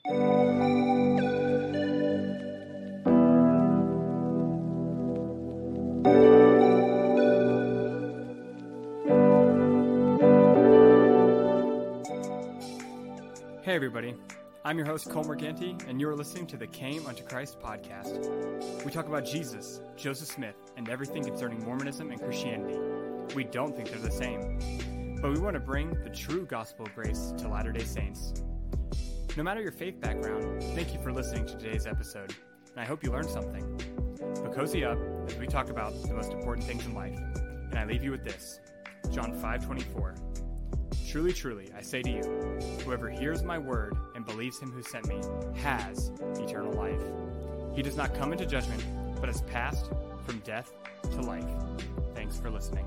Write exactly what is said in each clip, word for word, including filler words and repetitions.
Hey everybody, I'm your host Cole Morganti, and you are listening to the Came Unto Christ podcast. We talk about Jesus, Joseph Smith, and everything concerning Mormonism and Christianity. We don't think they're the same, but we want to bring the true gospel of grace to Latter-day Saints. No matter your faith background, thank you for listening to today's episode, and I hope you learned something. But cozy up as we talk about the most important things in life, and I leave you with this, John five twenty-four. Truly, truly, I say to you, whoever hears my word and believes him who sent me has eternal life. He does not come into judgment, but has passed from death to life. Thanks for listening.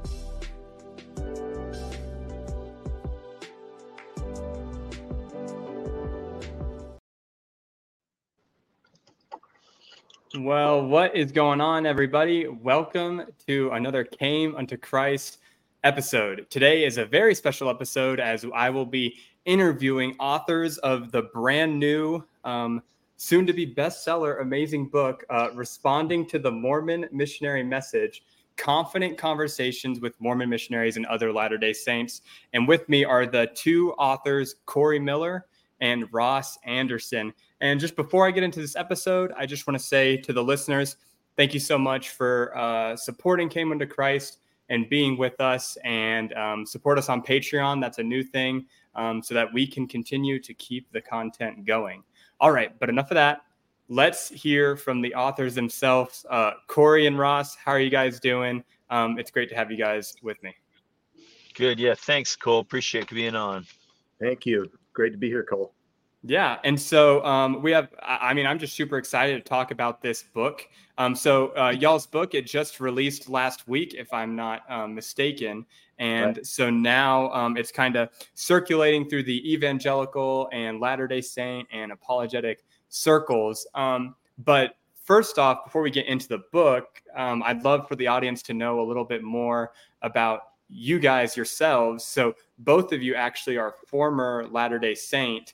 Well, what is going on, everybody? Welcome to another Came Unto Christ episode. Today is a very special episode as I will be interviewing authors of the brand new, um, soon-to-be bestseller, amazing book, uh, Responding to the Mormon Missionary Message, Confident Conversations with Mormon Missionaries and Other Latter-day Saints. And with me are the two authors, Corey Miller and Ross Anderson. And just before I get into this episode, I just want to say to the listeners, thank you so much for uh, supporting Came Unto Christ and being with us, and um, support us on Patreon. That's a new thing, um, so that we can continue to keep the content going. All right, but enough of that. Let's hear from the authors themselves. Uh, Corey and Ross, how are you guys doing? Um, it's great to have you guys with me. Good. Yeah. Thanks, Cole. Appreciate being on. Thank you. Great to be here, Cole. Yeah. And so um, we have, I mean, I'm just super excited to talk about this book. Um, so uh, y'all's book, it just released last week, if I'm not um, mistaken. And right. so now um, it's kind of circulating through the evangelical and Latter-day Saint and apologetic circles. Um, but first off, before we get into the book, um, I'd love for the audience to know a little bit more about you guys yourselves. So both of you actually are former Latter-day Saint,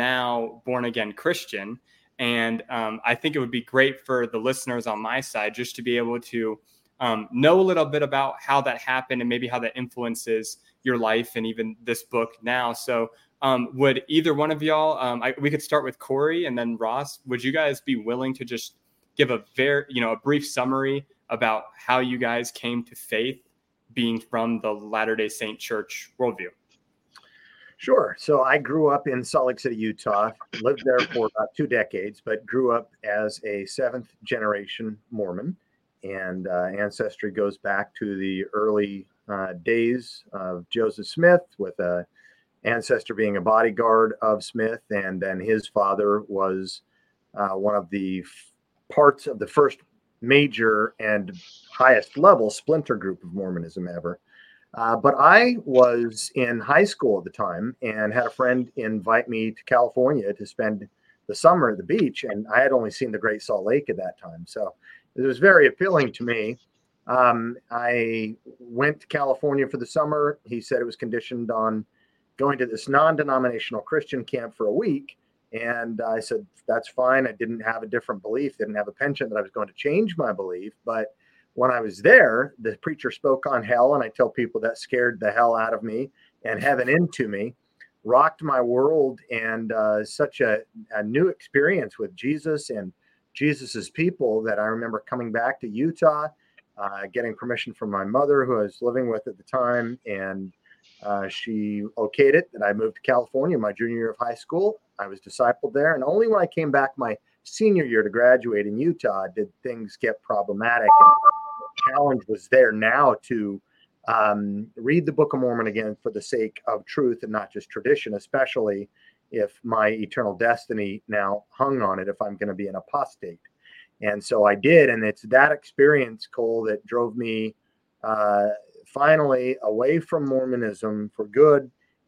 now born again Christian. And um, I think it would be great for the listeners on my side just to be able to um, know a little bit about how that happened and maybe how that influences your life and even this book now. So um, would either one of y'all, um, I, we could start with Corey and then Ross. Would you guys be willing to just give a very, you know, a brief summary about how you guys came to faith being from the Latter-day Saint Church worldview? Sure. So I grew up in Salt Lake City, Utah, lived there for about two decades, but grew up as a seventh generation Mormon. And uh, ancestry goes back to the early uh, days of Joseph Smith, with a ancestor being a bodyguard of Smith. And then his father was uh, one of the f- parts of the first major and highest level splinter group of Mormonism ever. Uh, but I was in high school at the time and had a friend invite me to California to spend the summer at the beach. And I had only seen the Great Salt Lake at that time. So it was very appealing to me. Um, I went to California for the summer. He said it was conditioned on going to this non-denominational Christian camp for a week. And I said, that's fine. I didn't have a different belief, didn't have a penchant that I was going to change my belief. But when I was there, the preacher spoke on hell, and I tell people that scared the hell out of me, and heaven into me, rocked my world, and uh, such a, a new experience with Jesus and Jesus's people that I remember coming back to Utah, uh, getting permission from my mother, who I was living with at the time, and uh, she okayed it, and I moved to California my junior year of high school. I was discipled there, and only when I came back my senior year to graduate in Utah did things get problematic. And challenge was there now to um, read the Book of Mormon again for the sake of truth and not just tradition, especially if my eternal destiny now hung on it, if I'm going to be an apostate. And so I did. And it's that experience, Cole, that drove me uh, finally away from Mormonism for good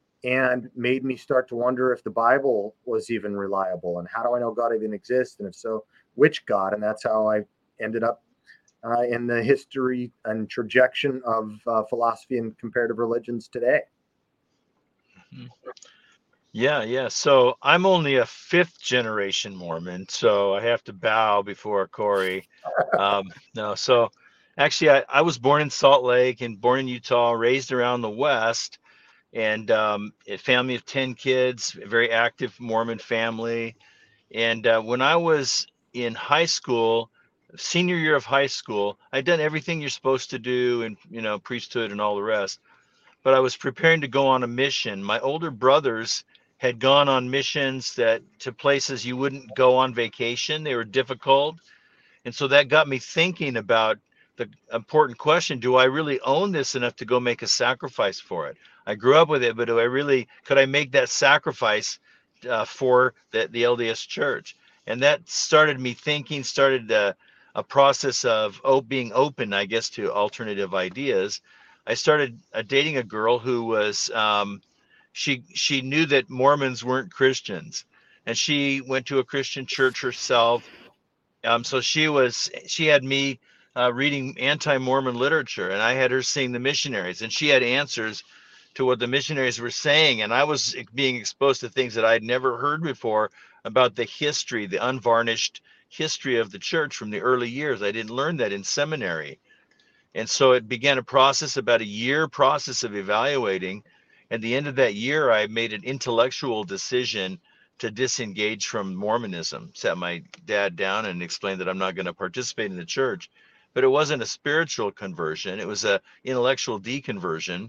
and made me start to wonder if the Bible was even reliable, and how do I know God even exists? And if so, which God? And that's how I ended up uh, in the history and trajectory of uh, philosophy and comparative religions today. Yeah, yeah. So I'm only a fifth generation Mormon, so I have to bow before Corey. Um, no, so actually, I, I was born in Salt Lake and born in Utah, raised around the West, and um, a family of ten kids, a very active Mormon family. And uh, when I was in high school, senior year of high school, I'd done everything you're supposed to do, and you know, priesthood and all the rest, but I was preparing to go on a mission. My older brothers had gone on missions that to places you wouldn't go on vacation. They were difficult. And so that got me thinking about the important question, do I really own this enough to go make a sacrifice for it? I grew up with it, but do I really, could I make that sacrifice uh, for the, the L D S church? And that started me thinking, started uh, a process of oh, being open, I guess, to alternative ideas. I started uh, dating a girl who was, um, she she knew that Mormons weren't Christians, and she went to a Christian church herself. Um, so she was she had me uh, reading anti-Mormon literature, and I had her seeing the missionaries, and she had answers to what the missionaries were saying, and I was being exposed to things that I'd never heard before about the history, the unvarnished history of the church from the early years. I didn't learn that in seminary. And so it began a process, about a year process of evaluating. At the end of that year, I made an intellectual decision to disengage from Mormonism, sat my dad down and explained that I'm not going to participate in the church. But it wasn't a spiritual conversion. It was a intellectual deconversion.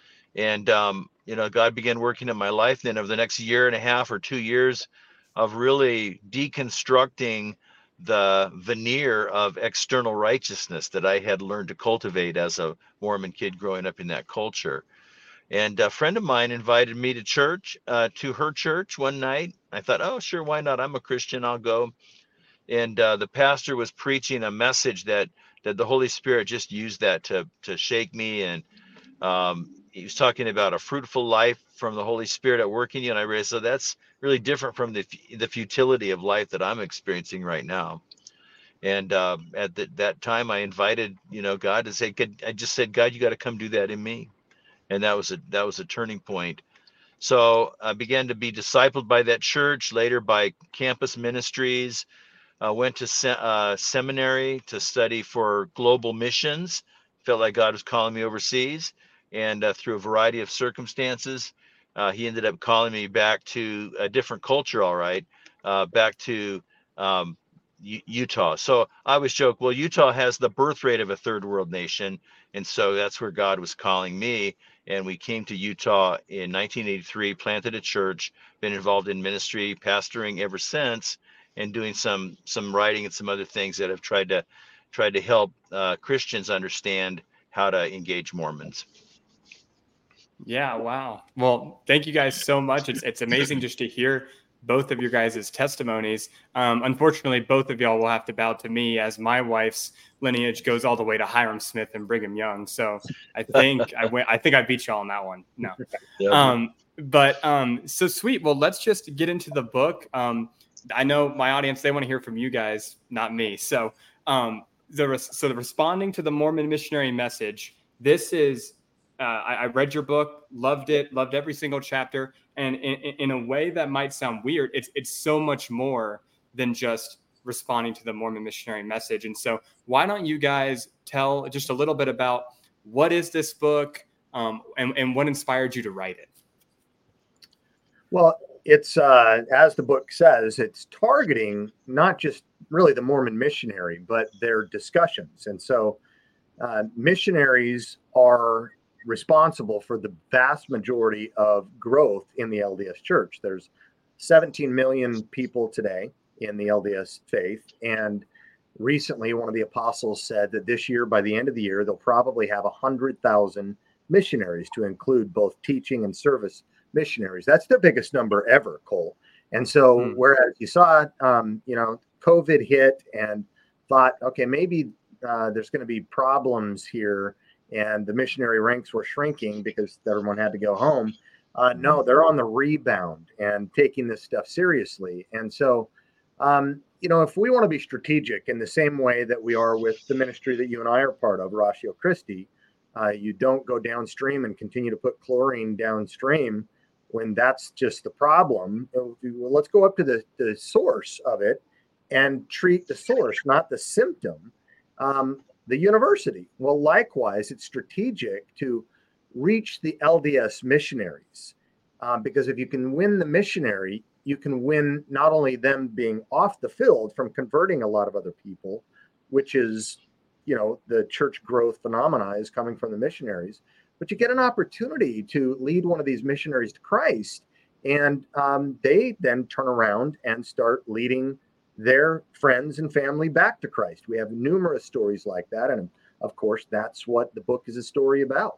And, um, you know, God began working in my life. Then over the next year and a half or two years of really deconstructing the veneer of external righteousness that I had learned to cultivate as a Mormon kid growing up in that culture. And a friend of mine invited me to church, uh, to her church one night. I thought, oh, sure, why not? I'm a Christian, I'll go. And uh, the pastor was preaching a message that that the Holy Spirit just used that to to shake me. And um, he was talking about a fruitful life from the Holy Spirit at work in you. And I realized, so that's really different from the the futility of life that I'm experiencing right now. And uh, at the, that time, I invited, you know, God to say, I just said, God, you got to come do that in me. And that was a that was a turning point. So I began to be discipled by that church, later by campus ministries. Uh, went to se- uh, seminary to study for global missions. Felt like God was calling me overseas, and uh, through a variety of circumstances, uh, He ended up calling me back to a different culture. All right, uh, back to um, U- Utah. So I always joke, well, Utah has the birth rate of a third world nation, and so that's where God was calling me. And we came to Utah in nineteen eighty-three, planted a church, been involved in ministry, pastoring ever since, and doing some some writing and some other things that have tried to tried to help uh, Christians understand how to engage Mormons. Yeah, wow. Well, thank you guys so much. It's it's amazing just to hear both of your guys' testimonies. Um, unfortunately, both of y'all will have to bow to me, as my wife's lineage goes all the way to Hiram Smith and Brigham Young. So I think I went. I think I beat y'all on that one. No, Yeah. um, but um, so sweet. Well, let's just get into the book. Um, I know my audience, they want to hear from you guys, not me. So um, the so the responding to the Mormon missionary message. This is. Uh, I, I read your book, loved it, loved every single chapter. And in, in a way that might sound weird, it's it's so much more than just responding to the Mormon missionary message. And so, why don't you guys tell just a little bit about what is this book, um, and, and what inspired you to write it? Well, it's uh, as the book says, it's targeting not just really the Mormon missionary, but their discussions. And so, uh, missionaries are responsible for the vast majority of growth in the L D S church. There's seventeen million people today in the L D S faith. And recently, one of the apostles said that this year, by the end of the year, they'll probably have one hundred thousand missionaries, to include both teaching and service missionaries. That's the biggest number ever, Cole. And so, hmm. whereas you saw, um, you know, COVID hit and thought, okay, maybe uh, there's going to be problems here, and the missionary ranks were shrinking because everyone had to go home. Uh, no, they're on the rebound and taking this stuff seriously. And so, um, you know, if we want to be strategic in the same way that we are with the ministry that you and I are part of, Ratio Christi, uh, you don't go downstream and continue to put chlorine downstream. when that's just the problem. Well, let's go up to the, the source of it and treat the source, not the symptom. Um, the university. Well, likewise, it's strategic to reach the L D S missionaries, uh, because if you can win the missionary, you can win not only them being off the field from converting a lot of other people, which is, you know, the church growth phenomena is coming from the missionaries, but you get an opportunity to lead one of these missionaries to Christ, and um, they then turn around and start leading their friends and family back to Christ. We have numerous stories like that. And of course, that's what the book is a story about.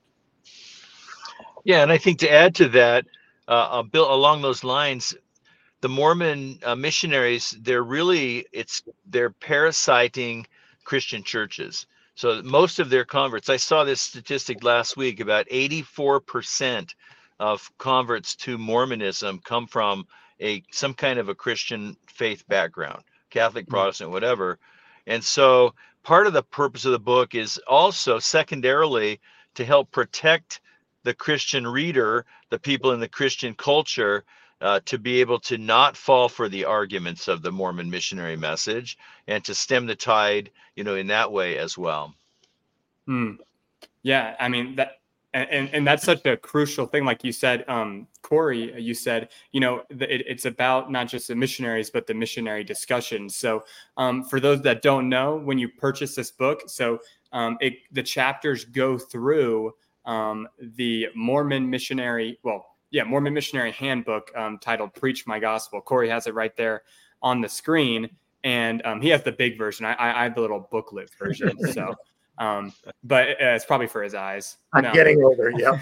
Yeah. And I think to add to that, uh, built along those lines, the Mormon uh, missionaries, they're really, it's, they're parasiting Christian churches. So most of their converts, I saw this statistic last week, about eighty-four percent of converts to Mormonism come from a, some kind of a Christian faith background, Catholic, Protestant, whatever. And so part of the purpose of the book is also secondarily to help protect the Christian reader, the people in the Christian culture, uh, to be able to not fall for the arguments of the Mormon missionary message and to stem the tide, you know, in that way as well. Hmm. Yeah. I mean, that, and, and that's such a crucial thing. Like you said, um, Corey, you said, you know, it, it's about not just the missionaries, but the missionary discussions. So um, for those that don't know, when you purchase this book, so um, it, the chapters go through um, the Mormon missionary, well, yeah, Mormon missionary handbook um, titled Preach My Gospel. Corey has it right there on the screen. And um, he has the big version. I, I have the little booklet version. So, um, but uh, it's probably for his eyes. I'm no. getting older. Yeah.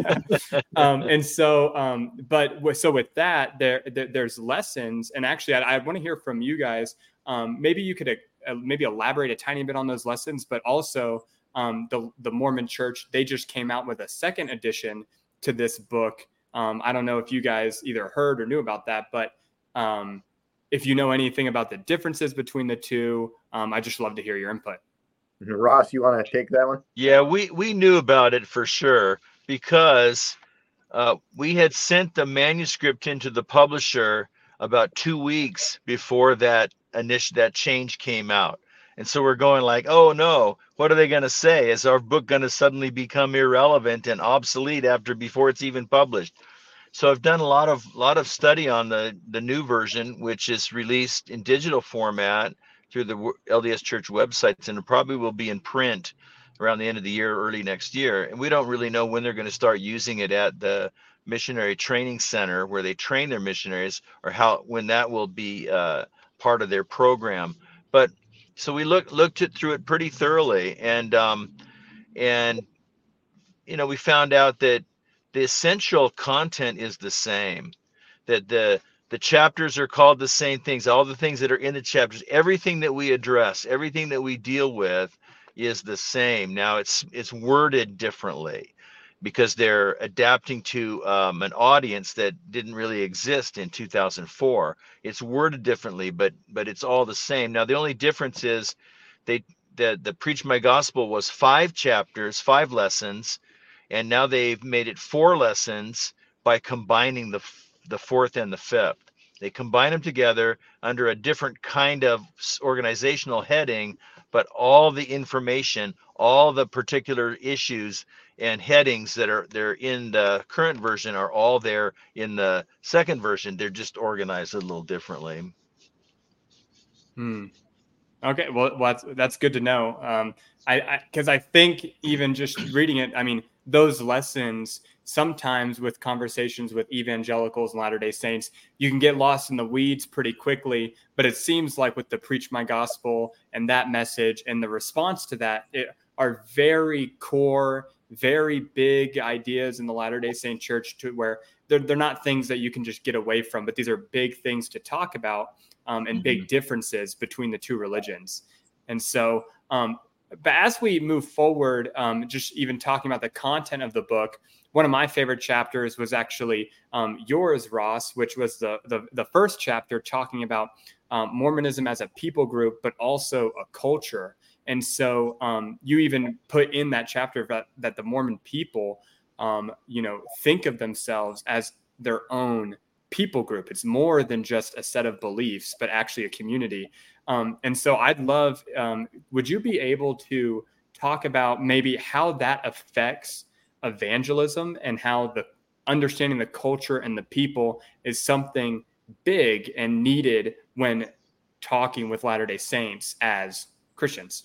um, and so, um, but w- so with that, there, there there's lessons. And actually, I, I want to hear from you guys. Um, maybe you could uh, maybe elaborate a tiny bit on those lessons, but also um, the the Mormon Church, they just came out with a second edition to this book. Um, I don't know if you guys either heard or knew about that, but um, if you know anything about the differences between the two, um, I just love to hear your input. Ross, you want to take that one? Yeah, we, we knew about it for sure because uh, we had sent the manuscript into the publisher about two weeks before that initial that change came out. And so we're going like, oh no, what are they going to say? Is our book going to suddenly become irrelevant and obsolete after before it's even published? So I've done a lot of lot of study on the the new version, which is released in digital format through the L D S Church websites, and it probably will be in print around the end of the year, early next year. And we don't really know when they're going to start using it at the missionary training center where they train their missionaries, or how when that will be uh, part of their program. But so we looked looked it through it pretty thoroughly, and um, and you know we found out that the essential content is the same, that the the chapters are called the same things, all the things that are in the chapters, everything that we address, everything that we deal with is the same. Now it's it's worded differently because they're adapting to um, an audience that didn't really exist in two thousand four. It's worded differently, but but it's all the same. Now the only difference is they the the Preach My Gospel was five chapters, five lessons, and now they've made it four lessons by combining the the fourth and the fifth. They combine them together under a different kind of organizational heading, but all the information, all the particular issues and headings that are they're in the current version are all there in the second version. They're just organized a little differently. Hmm. Okay, well, well, that's that's good to know. Um, I because I, I think even just reading it, I mean, those lessons sometimes with conversations with evangelicals and Latter-day Saints, you can get lost in the weeds pretty quickly. But it seems like with the Preach My Gospel and that message and the response to that, it are very core, very big ideas in the Latter-day Saint Church, to where they're they're not things that you can just get away from, but these are big things to talk about. Um, and big differences between the two religions. And so, um, but as we move forward, um, just even talking about the content of the book, one of my favorite chapters was actually um, yours, Ross, which was the, the, the first chapter talking about um, Mormonism as a people group, but also a culture. And so um, you even put in that chapter that, that the Mormon people, um, you know, think of themselves as their own people group. It's more than just a set of beliefs, but actually a community. Um, and so I'd love, um, would you be able to talk about maybe how that affects evangelism and how the understanding the culture and the people is something big and needed when talking with Latter-day Saints as Christians?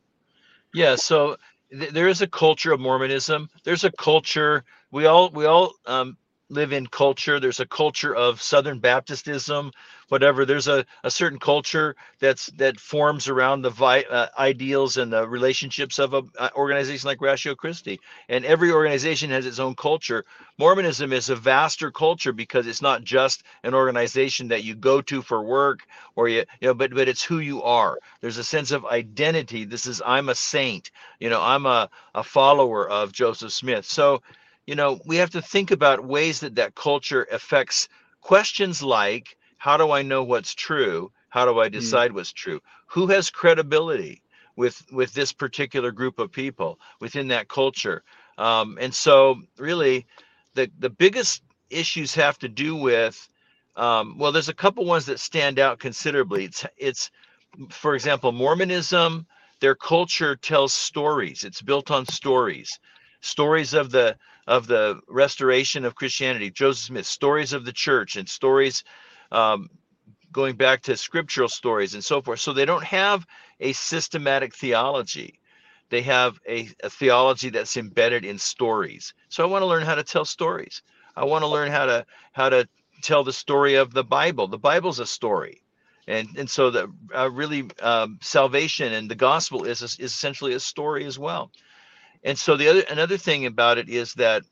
Yeah, so th- there is a culture of Mormonism. There's a culture, we all we all um, live in culture. There's a culture of Southern Baptistism, whatever. There's a, a certain culture that's that forms around the vi- uh, ideals and the relationships of a uh, organization like Ratio Christi. And every organization has its own culture. Mormonism is a vaster culture because it's not just an organization that you go to for work or you, you know, but but it's who you are. There's a sense of identity. This is, I'm a saint, you know, I'm a, a follower of Joseph Smith. So, you know, we have to think about ways that that culture affects questions like, how do I know what's true? How do I decide mm. what's true? Who has credibility with with this particular group of people within that culture? Um, and so really the the biggest issues have to do with, um, well, there's a couple ones that stand out considerably. It's, it's, for example, Mormonism, their culture tells stories. It's built on stories, stories of the of the restoration of Christianity, Joseph Smith, stories of the church, and stories um, going back to scriptural stories and so forth. So they don't have a systematic theology. They have a, a theology that's embedded in stories. So I want to learn how to tell stories. I want to learn how to how to tell the story of the Bible. The Bible's a story. And and so the uh, really um, salvation and the gospel is, is essentially a story as well. And so the other another thing about it is that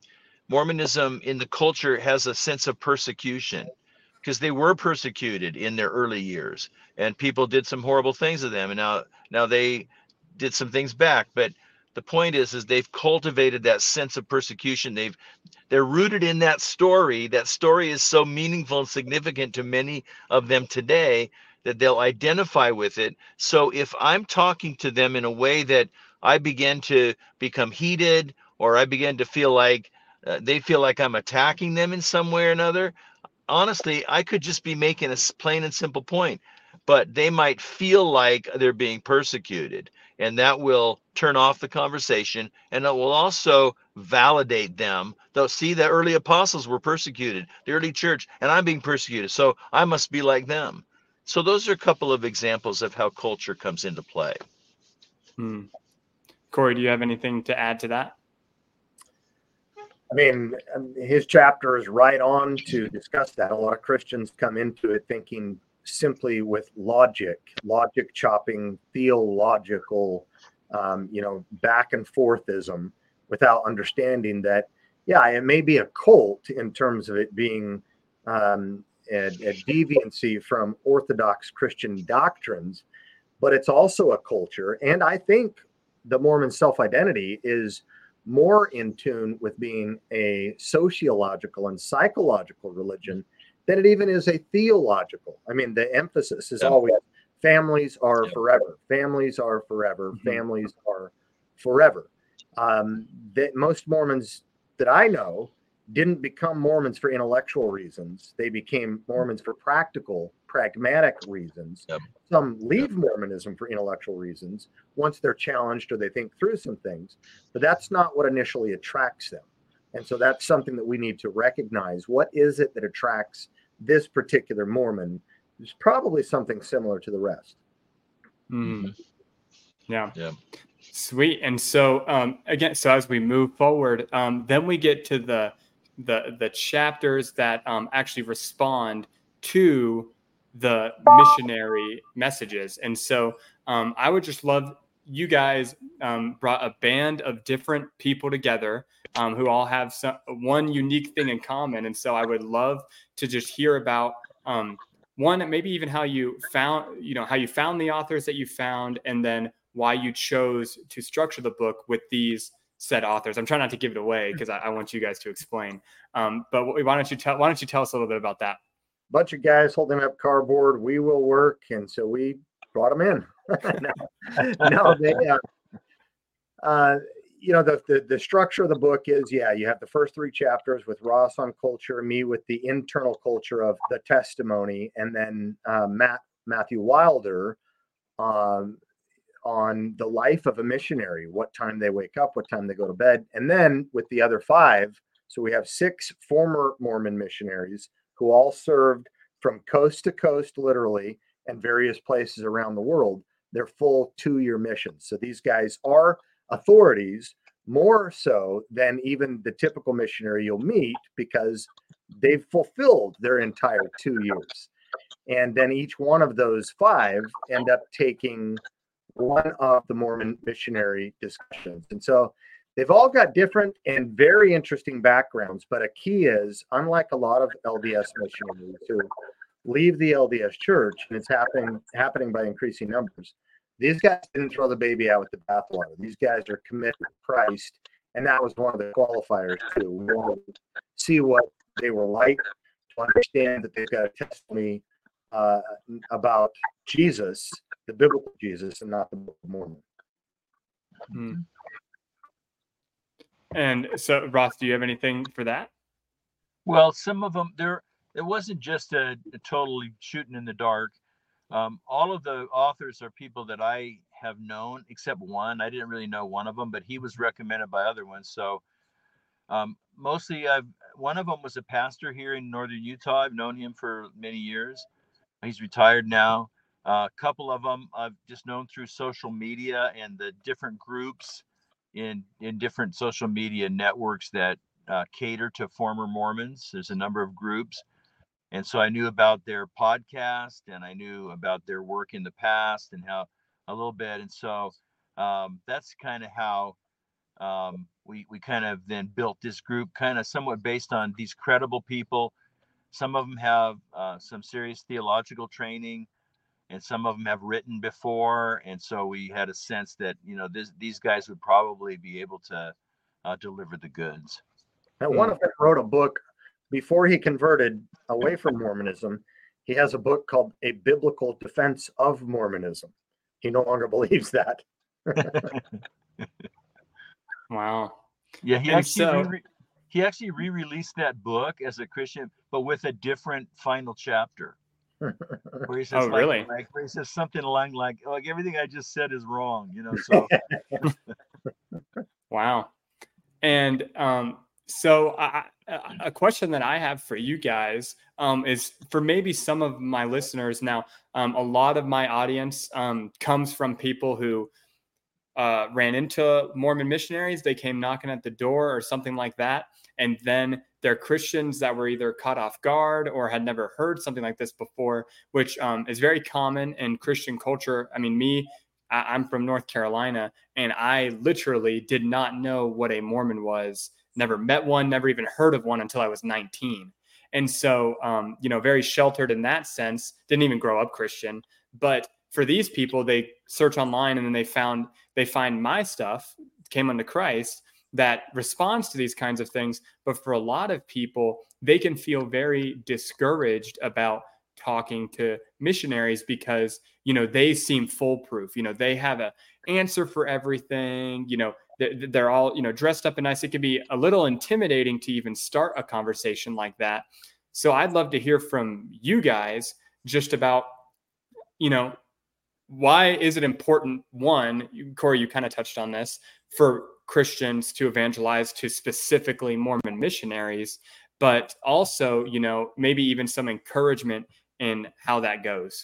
Mormonism in the culture has a sense of persecution because they were persecuted in their early years and people did some horrible things to them. And now now they did some things back. But the point is, is they've cultivated that sense of persecution. They've they're rooted in that story. That story is so meaningful and significant to many of them today that they'll identify with it. So if I'm talking to them in a way that I begin to become heated, or I begin to feel like uh, they feel like I'm attacking them in some way or another, honestly, I could just be making a plain and simple point, but they might feel like they're being persecuted, and that will turn off the conversation, and it will also validate them. They'll see the early apostles were persecuted, the early church, and I'm being persecuted, so I must be like them. So those are a couple of examples of how culture comes into play. Hmm. Corey, do you have anything to add to that? I mean, his chapter is right on to discuss that. A lot of Christians come into it thinking simply with logic, logic chopping, theological, um, you know, back and forthism, without understanding that, yeah, it may be a cult in terms of it being um, a, a deviancy from Orthodox Christian doctrines, but it's also a culture. And I think the Mormon self-identity is more in tune with being a sociological and psychological religion than it even is a theological. I mean, the emphasis is yeah. always families are yeah. forever. Families are forever. Mm-hmm. Families are forever. Um, that most Mormons that I know didn't become Mormons for intellectual reasons. They became Mormons for practical, pragmatic reasons. Yep. Some leave yep. Mormonism for intellectual reasons once they're challenged or they think through some things, but that's not what initially attracts them. And so that's something that we need to recognize. What is it that attracts this particular Mormon? It's probably something similar to the rest. Mm. Yeah. Yeah. Sweet. And so um, again, so as we move forward, um, then we get to the the the chapters that um, actually respond to the missionary messages. And so um, I would just love, you guys um, brought a band of different people together um, who all have some, one unique thing in common. And so I would love to just hear about um, one, maybe even how you found, you know, how you found the authors that you found, and then why you chose to structure the book with these said authors. I'm trying not to give it away because I, I want you guys to explain. Um, but why don't you tell why don't you tell us a little bit about that? Bunch of guys holding up cardboard. We will work, and so we brought them in. no, no, they. Uh, uh, you know, the, the the structure of the book is, yeah, you have the first three chapters with Ross on culture, me with the internal culture of the testimony, and then uh, Matt Matthew Wilder um, on the life of a missionary, what time they wake up, what time they go to bed, and then with the other five. So we have six former Mormon missionaries who all served from coast to coast, literally, and various places around the world. Their full two-year missions. So these guys are authorities, more so than even the typical missionary you'll meet, because they've fulfilled their entire two years. And then each one of those five end up taking one of the Mormon missionary discussions. And so they've all got different and very interesting backgrounds. But a key is, unlike a lot of L D S missionaries who leave the L D S church, and it's happening happening by increasing numbers, these guys didn't throw the baby out with the bathwater. These guys are committed to Christ, and that was one of the qualifiers too. We want to see what they were like, to understand that they've got a testimony uh, about Jesus, the biblical Jesus, and not the Book of Mormon. Hmm. And so, Ross, do you have anything for that? Well, some of them, there, it wasn't just a, a totally shooting in the dark. Um, all of the authors are people that I have known, except one. I didn't really know one of them, but he was recommended by other ones. So um, mostly, I've one of them was a pastor here in northern Utah. I've known him for many years. He's retired now. Uh, a couple of them I've just known through social media and the different groups in in different social media networks that uh, cater to former Mormons. There's a number of groups. And so I knew about their podcast, and I knew about their work in the past and how a little bit. And so um, that's kind of how um, we, we kind of then built this group, kind of somewhat based on these credible people. Some of them have uh, some serious theological training, and some of them have written before. And so we had a sense that, you know, this, these guys would probably be able to uh, deliver the goods. And one of them wrote a book before he converted away from Mormonism. He has a book called A Biblical Defense of Mormonism. He no longer believes that. Wow. Yeah, he And actually so- re- he actually re-released that book as a Christian, but with a different final chapter. Where he says, Oh, like, really? like where he says something along like, like everything I just said is wrong, you know. So Wow. And um, so I, I, a question that I have for you guys um, is for maybe some of my listeners. Now, um, a lot of my audience um, comes from people who uh, ran into Mormon missionaries. They came knocking at the door or something like that. And then they're Christians that were either caught off guard or had never heard something like this before, which um, is very common in Christian culture. I mean, me, I, I'm from North Carolina, and I literally did not know what a Mormon was. Never met one, never even heard of one until I was nineteen. And so, um, you know, very sheltered in that sense, didn't even grow up Christian. But for these people, they search online and then they found, they find my stuff, came unto Christ, that responds to these kinds of things. But for a lot of people, they can feel very discouraged about talking to missionaries because, you know, they seem foolproof. You know, they have an answer for everything. You know, they're, they're all, you know, dressed up and nice. It can be a little intimidating to even start a conversation like that. So I'd love to hear from you guys just about, you know, why is it important? One, Corey, you kind of touched on this, for Christians to evangelize to specifically Mormon missionaries, but also, you know, maybe even some encouragement in how that goes.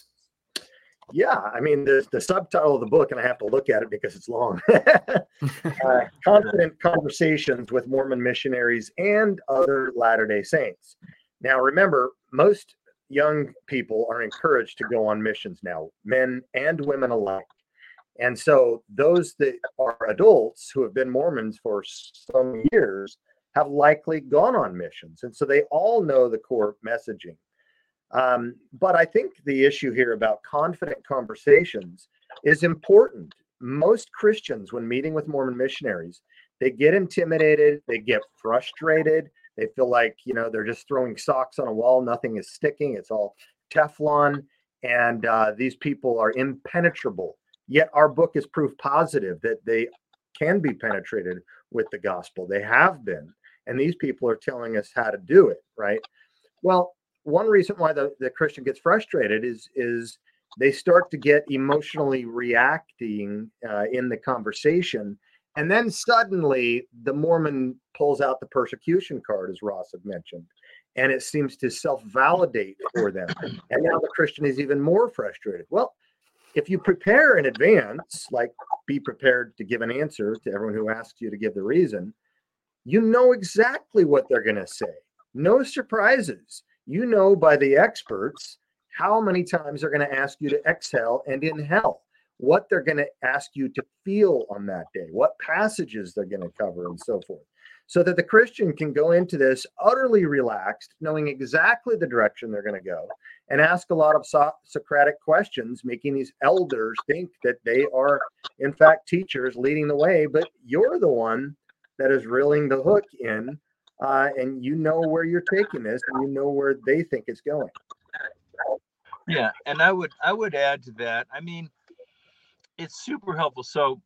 Yeah, I mean, the, the subtitle of the book, and I have to look at it because it's long, uh, Confident Conversations with Mormon Missionaries and Other Latter-day Saints. Now, remember, most young people are encouraged to go on missions now, men and women alike. And so those that are adults who have been Mormons for some years have likely gone on missions. And so they all know the core messaging. Um, but I think the issue here about confident conversations is important. Most Christians, when meeting with Mormon missionaries, they get intimidated, they get frustrated, they feel like, you know, they're just throwing socks on a wall, nothing is sticking, it's all Teflon, and uh, these people are impenetrable. Yet our book is proof positive that they can be penetrated with the gospel. They have been. And these people are telling us how to do it, right? Well, one reason why the, the Christian gets frustrated is, is they start to get emotionally reacting uh, in the conversation. And then suddenly the Mormon pulls out the persecution card, as Ross had mentioned, and it seems to self-validate for them. And now the Christian is even more frustrated. Well, if you prepare in advance, like be prepared to give an answer to everyone who asks you to give the reason, you know exactly what they're going to say. No surprises. You know by the experts how many times they're going to ask you to exhale and inhale, what they're going to ask you to feel on that day, what passages they're going to cover, and so forth. So that the Christian can go into this utterly relaxed, knowing exactly the direction they're going to go, and ask a lot of so- Socratic questions, making these elders think that they are, in fact, teachers leading the way, but you're the one that is reeling the hook in, uh, and you know where you're taking this, and you know where they think it's going. Yeah, and I would I would add to that. I mean, it's super helpful. So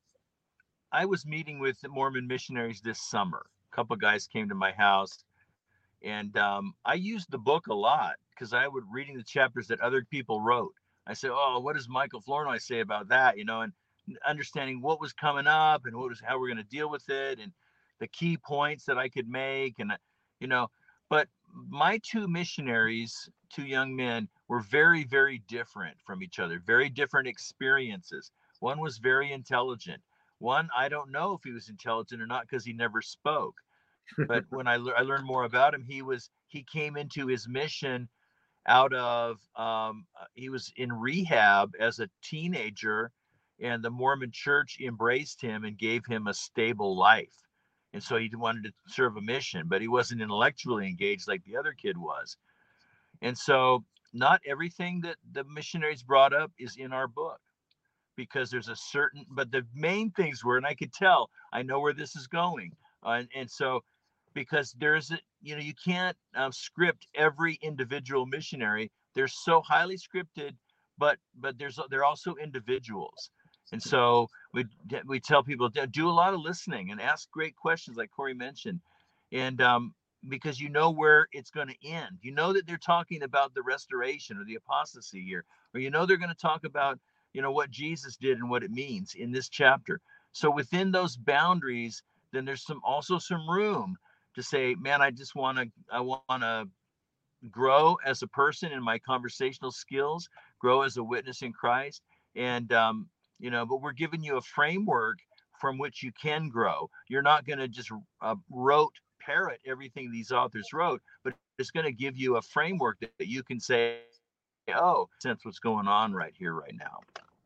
I was meeting with the Mormon missionaries this summer. A couple of guys came to my house, and um, I used the book a lot because I would reading the chapters that other people wrote. I said, "Oh, what does Michael Flournoy say about that?" You know, and understanding what was coming up and what was how we're going to deal with it, and the key points that I could make, and you know. But my two missionaries, two young men, were very, very different from each other. Very different experiences. One was very intelligent. One, I don't know if he was intelligent or not because he never spoke. But when I, le- I learned more about him, he was he came into his mission out of um, he was in rehab as a teenager, and the Mormon Church embraced him and gave him a stable life. And so he wanted to serve a mission, but he wasn't intellectually engaged like the other kid was. And so not everything that the missionaries brought up is in our book, because there's a certain, but the main things were, and I could tell, I know where this is going. Uh, and, and so, because there's, a, you know, you can't um, script every individual missionary. They're so highly scripted, but, but there's, they're also individuals. And so we, we tell people do a lot of listening and ask great questions like Corey mentioned. And, um, because you know where it's going to end. You know that they're talking about the restoration or the apostasy here, or you know they're going to talk about, you know, what Jesus did and what it means in this chapter. So within those boundaries, then there's some also some room to say, man, I just want to I want to grow as a person in my conversational skills, grow as a witness in Christ, and um, you know, but we're giving you a framework from which you can grow. You're not going to just uh, rote parrot everything these authors wrote, but it's going to give you a framework that, that you can say, oh, sense what's going on right here, right now.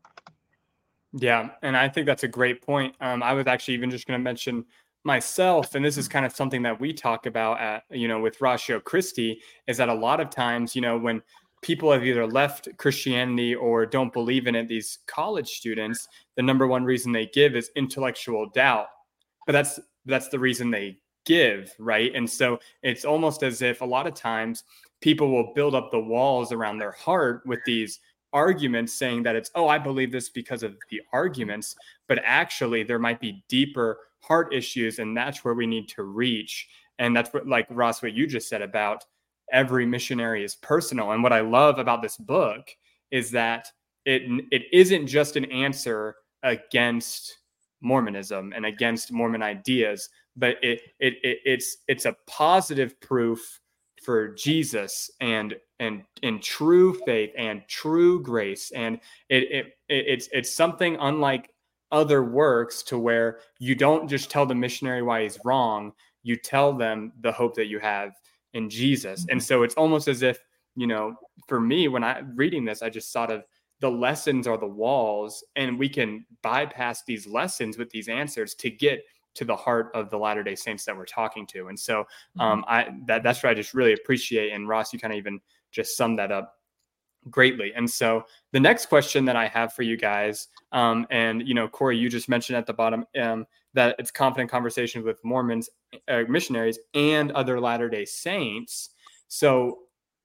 Yeah, and I think that's a great point. Um, I was actually even just going to mention myself, and this is kind of something that we talk about at, you know, with Ratio Christi, is that a lot of times, you know, when people have either left Christianity or don't believe in it, these college students, the number one reason they give is intellectual doubt. But that's that's the reason they give, right? And so it's almost as if a lot of times people will build up the walls around their heart with these arguments saying that it's, oh, I believe this because of the arguments, but actually there might be deeper heart issues, and that's where we need to reach. And that's what, like Ross, what you just said about every missionary is personal. And what I love about this book is that it it isn't just an answer against Mormonism and against Mormon ideas, but it it, it it's it's a positive proof for Jesus and and in true faith and true grace. And it, it it it's it's something unlike other works, to where you don't just tell the missionary why he's wrong, you tell them the hope that you have in Jesus. And so it's almost as if, you know, for me, when I reading this, I just thought of the lessons are the walls, and we can bypass these lessons with these answers to get to the heart of the Latter-day Saints that we're talking to. And so um, I that that's what I just really appreciate. And Ross, you kind of even just summed that up greatly. And so the next question that I have for you guys, um, and, you know, Corey, you just mentioned at the bottom um, that it's confident conversations with Mormons, uh, missionaries, and other Latter-day Saints. So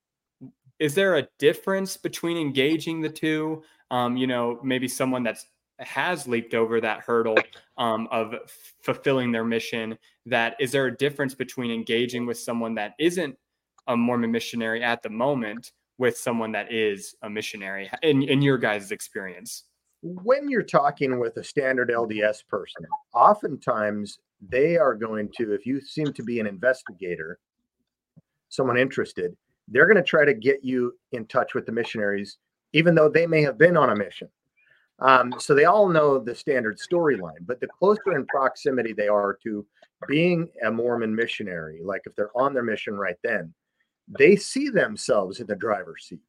is there a difference between engaging the two? Um, you know, maybe someone that's has leaped over that hurdle um, of f- fulfilling their mission, that is there a difference between engaging with someone that isn't a Mormon missionary at the moment with someone that is a missionary in, in your guys' experience? When you're talking with a standard L D S person, oftentimes they are going to, if you seem to be an investigator, someone interested, they're going to try to get you in touch with the missionaries, even though they may have been on a mission. Um, so they all know the standard storyline, but the closer in proximity they are to being a Mormon missionary, like if they're on their mission right then, they see themselves in the driver's seat.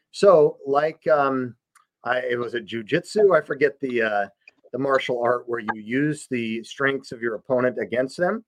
So like, um, I, it was a jujitsu. I forget the uh, the martial art where you use the strengths of your opponent against them.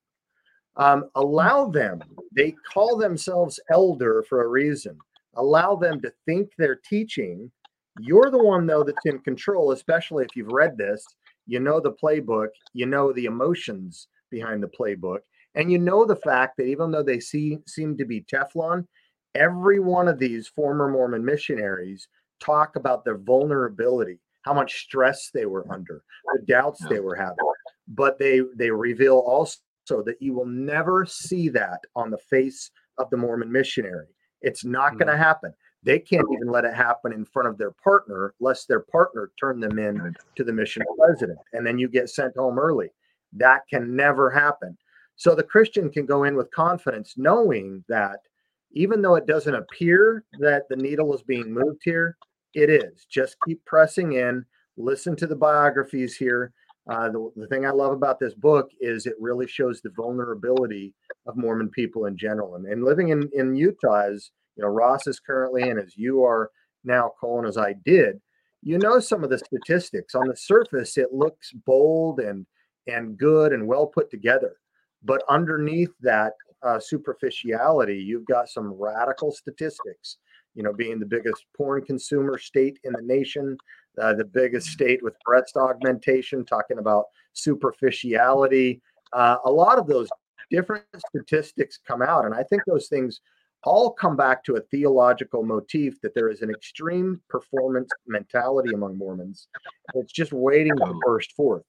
Um, allow them. They call themselves elder for a reason. Allow them to think they're teaching. You're the one, though, that's in control, especially if you've read this. You know the playbook. You know the emotions behind the playbook. And you know the fact that even though they see, seem to be Teflon, every one of these former Mormon missionaries talk about their vulnerability, how much stress they were under, the doubts they were having. But they they reveal also that you will never see that on the face of the Mormon missionary. It's not mm-hmm. going to happen. They can't even let it happen in front of their partner, lest their partner turn them in to the mission president, and then you get sent home early. That can never happen. So the Christian can go in with confidence, knowing that even though it doesn't appear that the needle is being moved here, it is. Just keep pressing in. Listen to the biographies here. Uh, the, the thing I love about this book is it really shows the vulnerability of Mormon people in general. And, and living in, in Utah, as you know, Ross is currently, and as you are now, Colin, as I did, you know some of the statistics. On the surface, it looks bold and and good and well put together. But underneath that uh, superficiality, you've got some radical statistics. You know, being the biggest porn consumer state in the nation, uh, the biggest state with breast augmentation, talking about superficiality. Uh, a lot of those different statistics come out. And I think those things all come back to a theological motif that there is an extreme performance mentality among Mormons. It's just waiting to burst forth.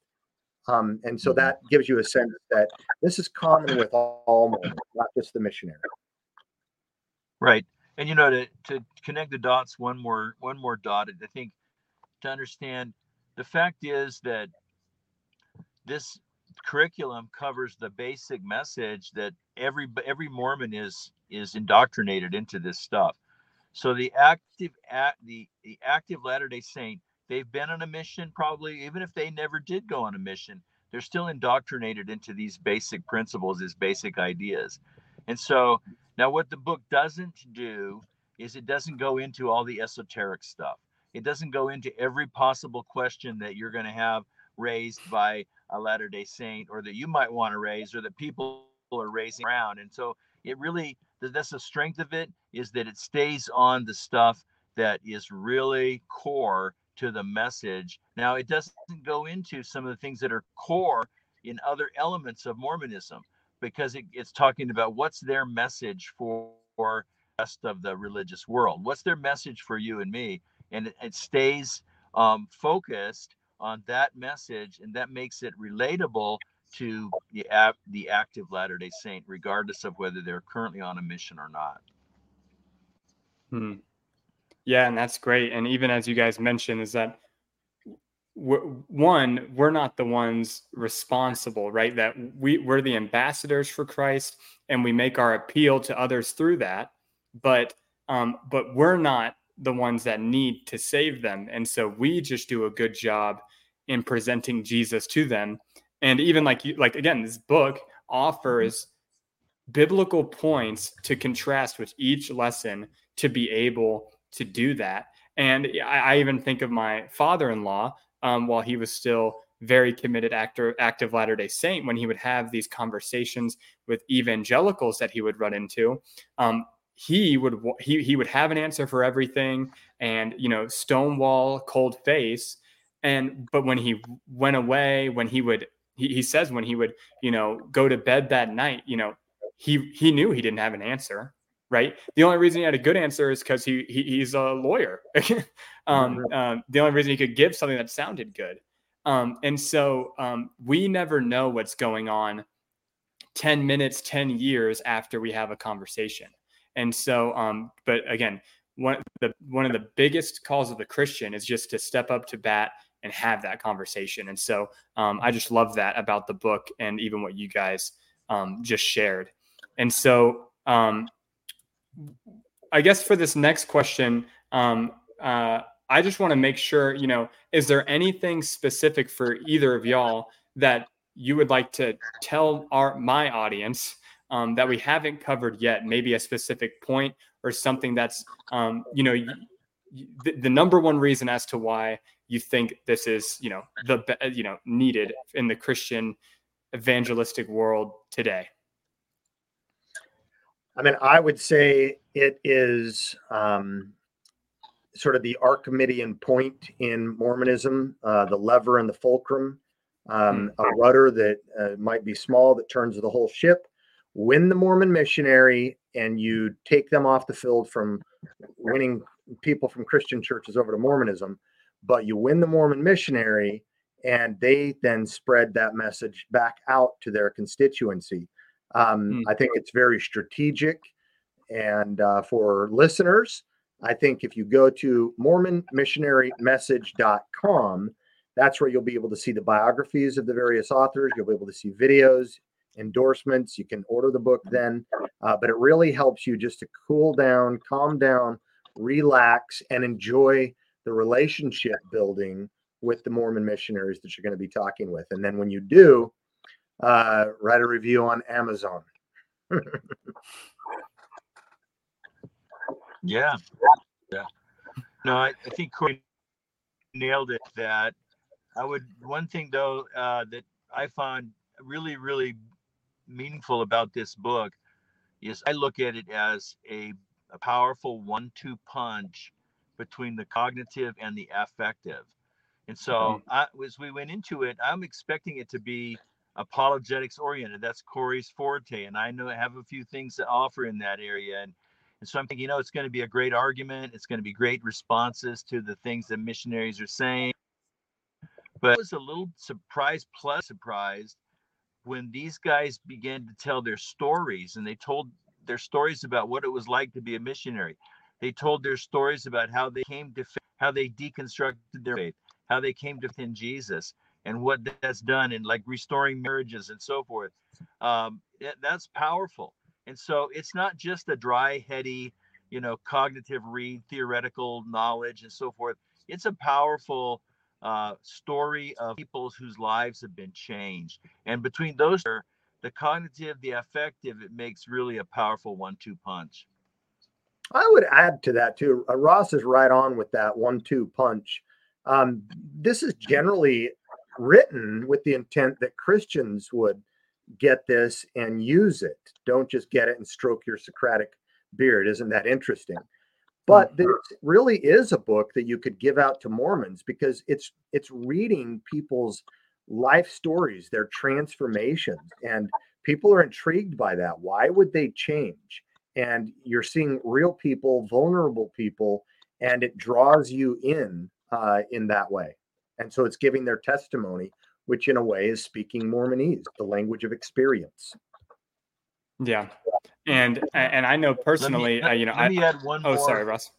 Um, and so that gives you a sense that this is common with all Mormons, not just the missionary. Right. And, you know, to, to connect the dots, one more, one more dot, I think to understand the fact is that this curriculum covers the basic message that every, every Mormon is, is indoctrinated into this stuff. So the active, the, the active Latter-day Saint, they've been on a mission, probably, even if they never did go on a mission, they're still indoctrinated into these basic principles, these basic ideas. And so now what the book doesn't do is it doesn't go into all the esoteric stuff. It doesn't go into every possible question that you're going to have raised by a Latter-day Saint, or that you might want to raise, or that people are raising around. And so it really, that's the strength of it, is that it stays on the stuff that is really core to the message. Now, it doesn't go into some of the things that are core in other elements of Mormonism, because it, it's talking about what's their message for, for the rest of the religious world. What's their message for you and me? And it, it stays um, focused on that message, and that makes it relatable to the, the active Latter-day Saint, regardless of whether they're currently on a mission or not. Hmm. Yeah, and that's great. And even as you guys mentioned, is that we're, one, we're not the ones responsible, right? That we, we're the ambassadors for Christ, and we make our appeal to others through that. But um, but we're not the ones that need to save them. And so we just do a good job in presenting Jesus to them. And even like you, like, again, this book offers biblical points to contrast with each lesson to be able to do that. And I, I even think of my father-in-law, um, while he was still very committed actor, active Latter-day Saint, when he would have these conversations with evangelicals that he would run into, um, he would he he would have an answer for everything, and you know, stonewall, cold face. And but when he went away, when he would he, he says when he would you know go to bed that night, you know, he he knew he didn't have an answer. Right. The only reason he had a good answer is because he, he he's a lawyer. um, um, the only reason he could give something that sounded good. Um, and so um, we never know what's going on ten minutes, ten years after we have a conversation. And so, um, but again, one, the, one of the biggest calls of the Christian is just to step up to bat and have that conversation. And so um, I just love that about the book and even what you guys um, just shared. And so um, I guess for this next question, um, uh, I just want to make sure, you know, is there anything specific for either of y'all that you would like to tell our my audience um, that we haven't covered yet? Maybe a specific point or something that's, um, you know, you, you, the, the number one reason as to why you think this is, you know, the you know needed in the Christian evangelistic world today. I mean, I would say it is um, sort of the Archimedean point in Mormonism, uh, the lever and the fulcrum, um, a rudder that uh, might be small that turns the whole ship. Win the Mormon missionary, and you take them off the field from winning people from Christian churches over to Mormonism, but you win the Mormon missionary, and they then spread that message back out to their constituency. Um, mm. I think it's very strategic. And uh, for listeners, I think if you go to Mormon Missionary Message dot com, that's where you'll be able to see the biographies of the various authors. You'll be able to see videos, endorsements. You can order the book then. Uh, but it really helps you just to cool down, calm down, relax, and enjoy the relationship building with the Mormon missionaries that you're going to be talking with. And then when you do, uh, write a review on Amazon. Yeah. Yeah. No, I, I think Corey nailed it. That I would, one thing though, uh, that I found really, really meaningful about this book is I look at it as a, a powerful one two punch between the cognitive and the affective. And so I, as we went into it, I'm expecting it to be apologetics oriented. That's Corey's forte. And I know I have a few things to offer in that area. And, and so I'm thinking, you know, it's going to be a great argument. It's going to be great responses to the things that missionaries are saying. But I was a little surprised, plus surprised, when these guys began to tell their stories, and they told their stories about what it was like to be a missionary. They told their stories about how they came to faith, how they deconstructed their faith, how they came to faith in Jesus, and what that's done, and like restoring marriages and so forth. Um, it, that's powerful. And so it's not just a dry, heady, you know, cognitive read, theoretical knowledge and so forth. It's a powerful uh, story of people whose lives have been changed. And between those, the cognitive, the affective, it makes really a powerful one two punch. I would add to that too. Uh, Ross is right on with that one two punch. Um, this is generally written with the intent that Christians would get this and use it. Don't just get it and stroke your Socratic beard. Isn't that interesting? But this really is a book that you could give out to Mormons, because it's it's reading people's life stories, their transformations, and people are intrigued by that. Why would they change? And you're seeing real people, vulnerable people, and it draws you in uh, in that way. And so it's giving their testimony, which in a way is speaking Mormonese, the language of experience. Yeah. And and I know personally, let me, uh, you know, let I, me add one oh, more. sorry, Russ.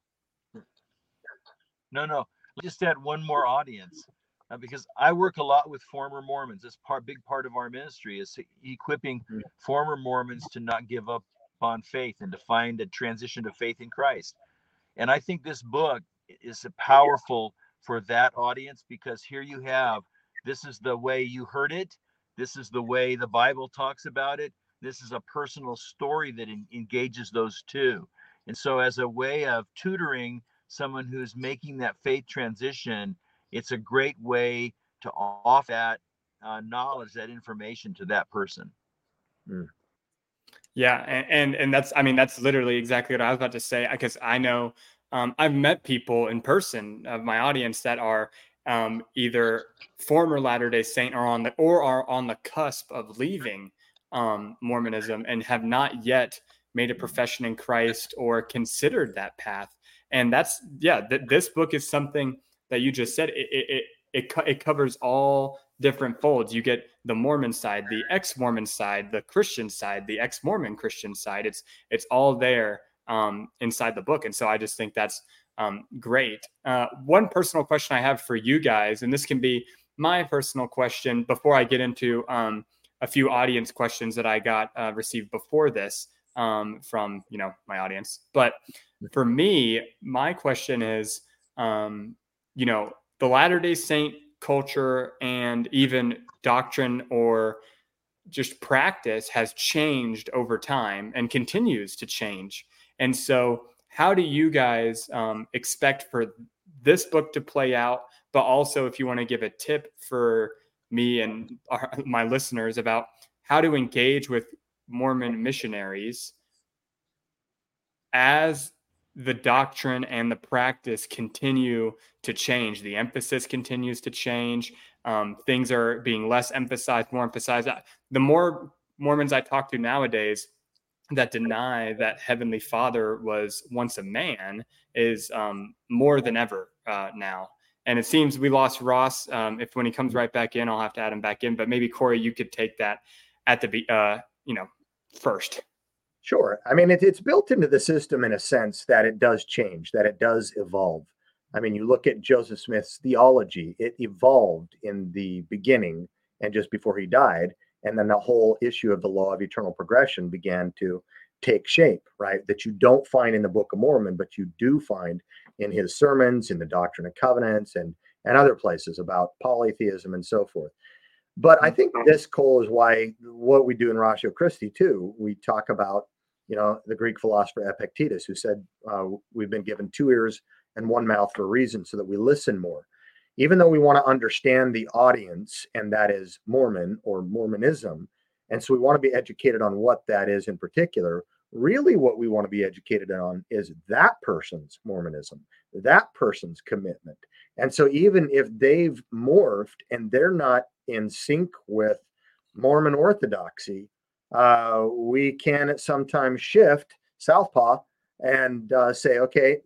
No, no, just add one more audience, uh, because I work a lot with former Mormons. It's part, big part of our ministry is equipping mm-hmm. former Mormons to not give up on faith and to find a transition to faith in Christ. And I think this book is powerful for that audience, because here you have, this is the way you heard it. This is the way the Bible talks about it. This is a personal story that en- engages those two. And so as a way of tutoring someone who's making that faith transition, it's a great way to offer that uh, knowledge, that information to that person. Mm. Yeah. And, and, and that's, I mean, that's literally exactly what I was about to say, because I know um, I've met people in person of my audience that are um, either former Latter-day Saint or on the, or are on the cusp of leaving um, Mormonism and have not yet made a profession in Christ or considered that path. And that's, yeah, th- this book is something that you just said. It, it, it co- it covers all different folds. You get the Mormon side, the ex-Mormon side, the Christian side, the ex-Mormon Christian side. It's it's all there um, inside the book, and so I just think that's um, great. Uh, one personal question I have for you guys, and this can be my personal question before I get into um, a few audience questions that I got uh, received before this um, from you know my audience. But for me, my question is, um, you know, the Latter-day Saint culture and even doctrine or just practice has changed over time and continues to change. And so, how do you guys um, expect for this book to play out? But also, if you want to give a tip for me and our, my listeners about how to engage with Mormon missionaries as the doctrine and the practice continue to change, the emphasis continues to change. Um, things are being less emphasized, more emphasized. The more Mormons I talk to nowadays that deny that Heavenly Father was once a man is um, more than ever uh, now. And it seems we lost Ross. Um, if when he comes right back in, I'll have to add him back in. But maybe Corey, you could take that at the uh, you know first. Sure. I mean, it, it's built into the system in a sense that it does change, that it does evolve. I mean, you look at Joseph Smith's theology, it evolved in the beginning and just before he died. And then the whole issue of the law of eternal progression began to take shape, right? That you don't find in the Book of Mormon, but you do find in his sermons, in the Doctrine and Covenants, and, and other places about polytheism and so forth. But I think this, Cole, is why what we do in Ratio Christi, too, we talk about, you know, the Greek philosopher Epictetus, who said uh, we've been given two ears and one mouth for a reason, so that we listen more. Even though we want to understand the audience, and that is Mormon or Mormonism, and so we want to be educated on what that is in particular, really what we want to be educated on is that person's Mormonism, that person's commitment. And so even if they've morphed and they're not in sync with Mormon orthodoxy, uh, we can at some time shift southpaw and uh, say, okay,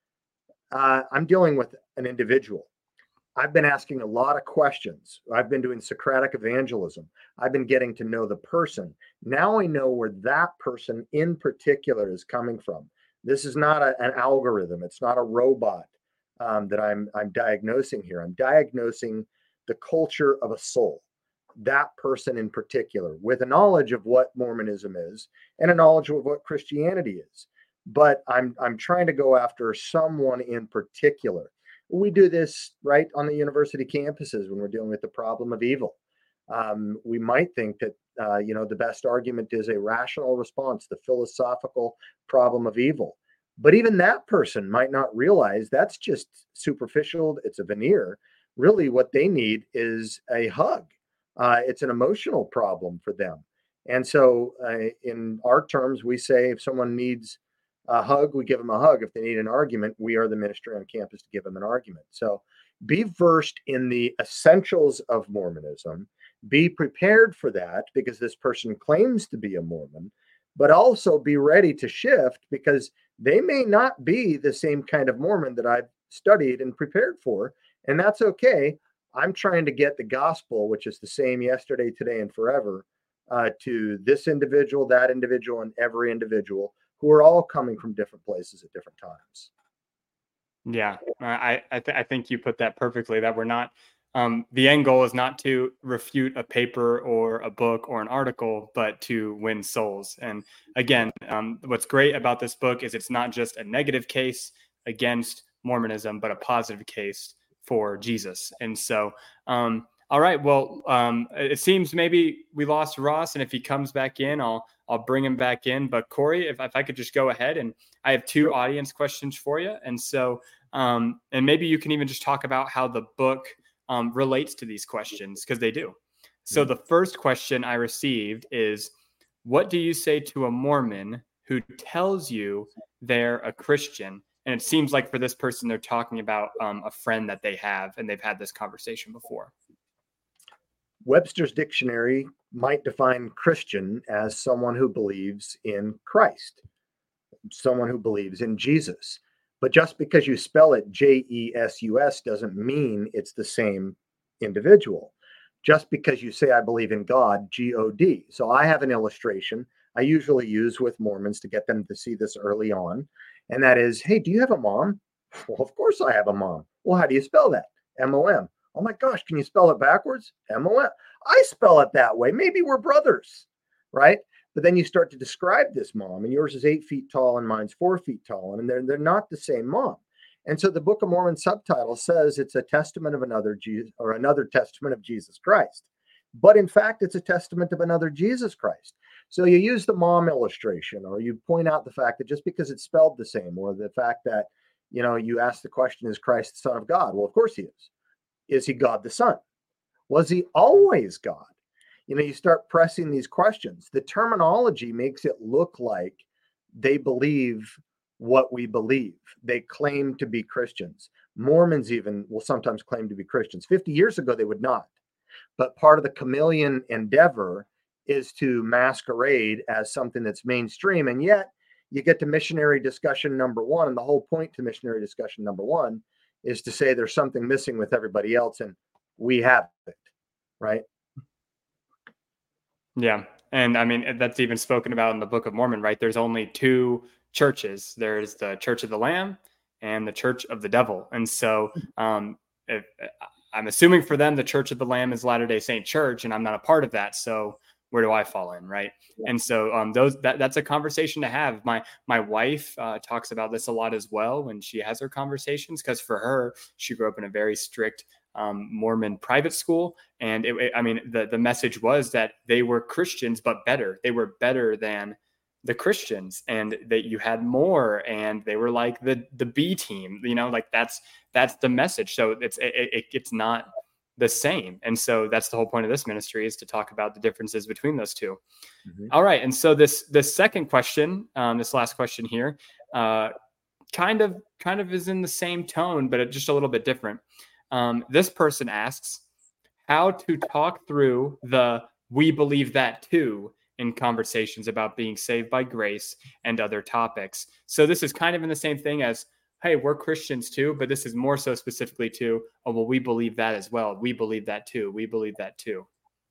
uh, I'm dealing with an individual. I've been asking a lot of questions. I've been doing Socratic evangelism. I've been getting to know the person. Now I know where that person in particular is coming from. This is not a, an algorithm. It's not a robot um, that I'm I'm diagnosing here. I'm diagnosing the culture of a soul, that person in particular, with a knowledge of what Mormonism is and a knowledge of what Christianity is. But I'm I'm trying to go after someone in particular. We do this right on the university campuses when we're dealing with the problem of evil. Um, we might think that uh, you know the best argument is a rational response, the philosophical problem of evil. But even that person might not realize that's just superficial. It's a veneer. Really, what they need is a hug. Uh, it's an emotional problem for them. And so, uh, in our terms, we say if someone needs a hug, we give them a hug. If they need an argument, we are the ministry on campus to give them an argument. So be versed in the essentials of Mormonism. Be prepared for that because this person claims to be a Mormon, but also be ready to shift because they may not be the same kind of Mormon that I've studied and prepared for. And that's okay. I'm trying to get the gospel, which is the same yesterday, today, and forever, uh, to this individual, that individual, and every individual who are all coming from different places at different times. Yeah, I I, th- I think you put that perfectly. That we're not um, the end goal is not to refute a paper or a book or an article, but to win souls. And again, um, what's great about this book is it's not just a negative case against Mormonism, but a positive case for Jesus. And so, um, all right, well, um, it seems maybe we lost Ross, and if he comes back in, I'll I'll bring him back in. But Corey, if if I could just go ahead, and I have two audience questions for you, and so um, and maybe you can even just talk about how the book um, relates to these questions because they do. So the first question I received is, what do you say to a Mormon who tells you they're a Christian? And it seems like for this person, they're talking about um, a friend that they have, and they've had this conversation before. Webster's dictionary might define Christian as someone who believes in Christ, someone who believes in Jesus. But just because you spell it J E S U S doesn't mean it's the same individual. Just because you say, I believe in God, G O D. So I have an illustration I usually use with Mormons to get them to see this early on. And that is, hey, do you have a mom? Well, of course I have a mom. Well, how do you spell that? M O M. Oh my gosh, can you spell it backwards? M O M. I spell it that way. Maybe we're brothers, right? But then you start to describe this mom, and yours is eight feet tall and mine's four feet tall, and they're, they're not the same mom. And so the Book of Mormon subtitle says it's a testament of another Jesus, or another testament of Jesus Christ. But in fact, it's a testament of another Jesus Christ. So you use the mom illustration, or you point out the fact that just because it's spelled the same, or the fact that, you know, you ask the question, is Christ the Son of God? Well, of course he is. Is he God the Son? Was he always God? You know, you start pressing these questions. The terminology makes it look like they believe what we believe. They claim to be Christians. Mormons even will sometimes claim to be Christians. fifty years ago, they would not. But part of the chameleon endeavor is to masquerade as something that's mainstream. And yet you get to missionary discussion number one. And the whole point to missionary discussion number one is to say there's something missing with everybody else, and we have it, right? Yeah. And I mean, that's even spoken about in the Book of Mormon, right? There's only two churches. There's the Church of the Lamb and the Church of the Devil. And so um, if, I'm assuming for them, the Church of the Lamb is Latter-day Saint Church, and I'm not a part of that. So where do I fall in, right? Yeah. And so um, those that, that's a conversation to have. My my wife uh, talks about this a lot as well when she has her conversations, because for her, she grew up in a very strict um, Mormon private school. And it, it, I mean, the, the message was that they were Christians, but better. They were better than the Christians, and that you had more, and they were like the the B team, you know, like that's that's the message. So it's it, it, it's not the same. And so that's the whole point of this ministry, is to talk about the differences between those two. Mm-hmm. All right. And so this this second question, um, this last question here, uh, kind of kind of is in the same tone, but it, just a little bit different. Um, this person asks how to talk through the "we believe that too" in conversations about being saved by grace and other topics. So this is kind of in the same thing as, hey, we're Christians too, but this is more so specifically to, oh, well, we believe that as well. We believe that too. We believe that too.